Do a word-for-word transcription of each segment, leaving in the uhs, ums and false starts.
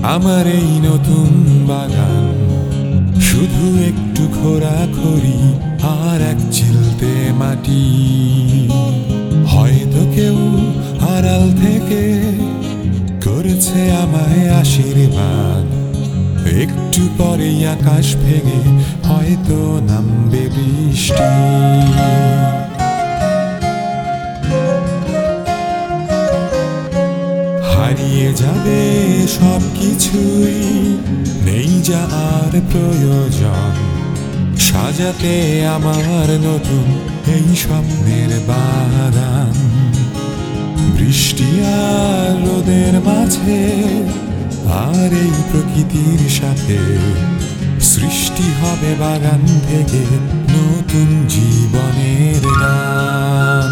আমার এই নতুন বাগান শুধু একটু খোঁড়াখড়ি আর এক চিলতে মাটি। হয়তো কেউ আড়াল থেকে করেছে আমায় আশীর্বাদ, একটু পরেই আকাশ ভেঙে হয়তো নামবে বৃষ্টি। হারিয়ে যাবে সব কিছুই, নেই যা আর প্রয়োজন সাজাতে আমার নতুন এই স্বপ্নের বাগান। বৃষ্টি আর রোদের মাঝে আর এই প্রকৃতির সাথে সৃষ্টি হবে বাগান থেকে নতুন জীবনের গান।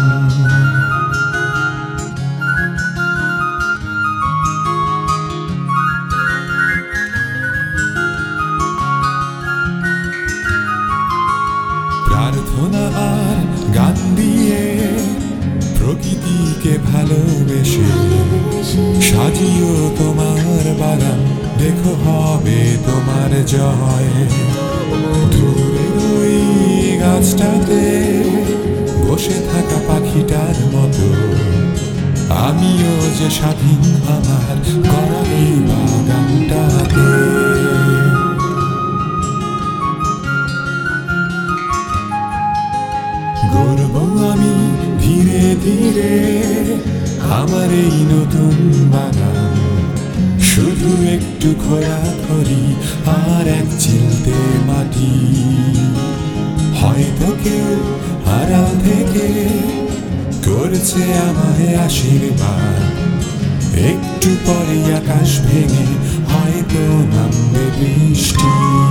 প্রার্থনা আর গান দিয়ে প্রকৃতিকে ভালোবেসে সাজিও তোমার বাগান, দেখো হবে তোমার জয়। দূরে ওই গাছটাতে বসে থাকা পাখিটার মতো আমিও যে স্বাধীন আমার করা এই বাগানটাতে। গর্ব আমি ধীরে ধীরে আমার এই নতুন বাগান, শুধু একটু খোঁড়াখড়ি আর এক চিলতে মাটি। হয়তো কেউ আড়াল থেকে করেছে আমায় আশীর্বাদ, একটু পরে আকাশ ভেঙে হয়তো নামবে বৃষ্টি।